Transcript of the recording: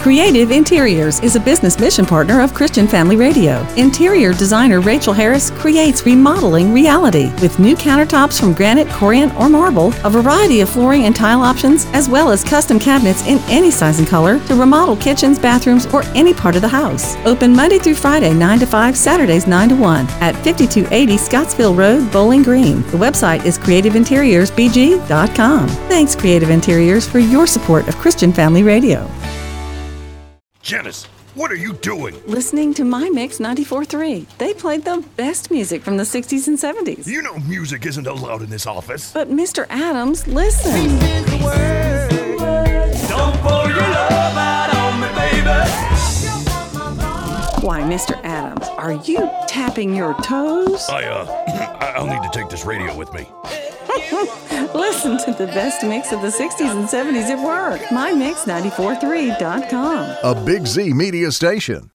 Creative Interiors is a business mission partner of Christian Family Radio. Interior designer Rachel Harris creates remodeling reality with new countertops from granite, corian, or marble, a variety of flooring and tile options, as well as custom cabinets in any size and color to remodel kitchens, bathrooms, or any part of the house. Open Monday through Friday, 9 to 5, Saturdays 9 to 1 at 5280 Scottsville Road, Bowling Green. The website is creativeinteriorsbg.com. Thanks, Creative Interiors, for your support of Christian Family Radio. Janice, what are you doing? Listening to My Mix 94.3. They played the best music from the 60s and 70s. You know music isn't allowed in this office. But Mr. Adams, listen. Don't pour your love out on me, baby. Why, Mr. Adams, are you tapping your toes? I'll need to take this radio with me. Listen to the best mix of the 60s and 70s at work. MyMix943.com. A Big Z Media station.